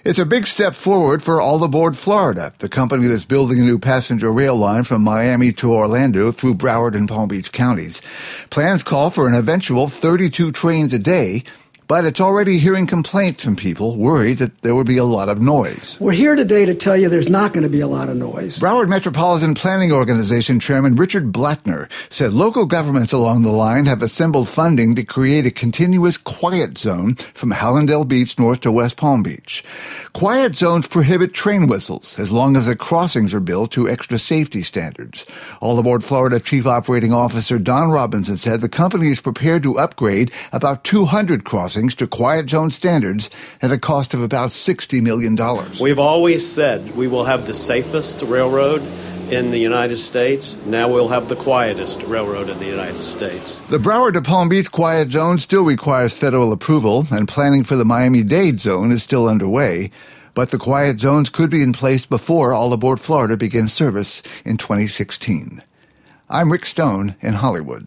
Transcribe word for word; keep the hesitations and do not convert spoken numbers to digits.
It's a big step forward for All Aboard Florida, the company that's building a new passenger rail line from Miami to Orlando through Broward and Palm Beach counties. Plans call for an eventual thirty-two trains a day, but it's already hearing complaints from people worried that there would be a lot of noise. We're here today to tell you there's not going to be a lot of noise. Broward Metropolitan Planning Organization Chairman Richard Blattner said local governments along the line have assembled funding to create a continuous quiet zone from Hallandale Beach north to West Palm Beach. Quiet zones prohibit train whistles as long as the crossings are built to extra safety standards. All Aboard Florida Chief Operating Officer Don Robinson said the company is prepared to upgrade about two hundred crossings to quiet zone standards at a cost of about sixty million dollars. We've always said we will have the safest railroad in the United States. Now we'll have the quietest railroad in the United States. The Broward to Palm Beach quiet zone still requires federal approval, and planning for the Miami-Dade zone is still underway. But the quiet zones could be in place before All Aboard Florida begins service in twenty sixteen. I'm Rick Stone in Hollywood.